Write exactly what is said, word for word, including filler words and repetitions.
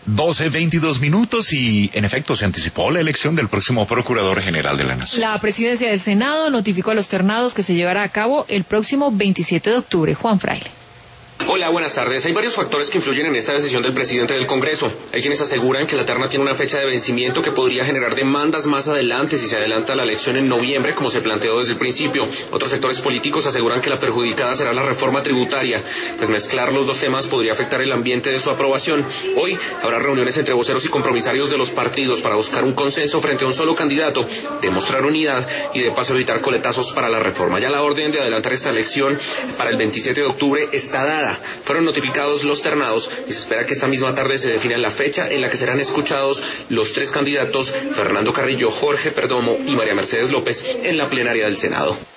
doce veintidós minutos y, en efecto, se anticipó la elección del próximo Procurador General de la Nación. La Presidencia del Senado notificó a los ternados que se llevará a cabo el próximo veintisiete de octubre. Juan Fraile. Hola, buenas tardes. Hay varios factores que influyen en esta decisión del presidente del Congreso. Hay quienes aseguran que la terna tiene una fecha de vencimiento que podría generar demandas más adelante si se adelanta la elección en noviembre, como se planteó desde el principio. Otros sectores políticos aseguran que la perjudicada será la reforma tributaria, pues mezclar los dos temas podría afectar el ambiente de su aprobación. Hoy habrá reuniones entre voceros y compromisarios de los partidos para buscar un consenso frente a un solo candidato, demostrar unidad y de paso evitar coletazos para la reforma. Ya la orden de adelantar esta elección para el veintisiete de octubre está dada. Fueron notificados los ternados y se espera que esta misma tarde se defina la fecha en la que serán escuchados los tres candidatos, Fernando Carrillo, Jorge Perdomo y María Mercedes López, en la plenaria del Senado.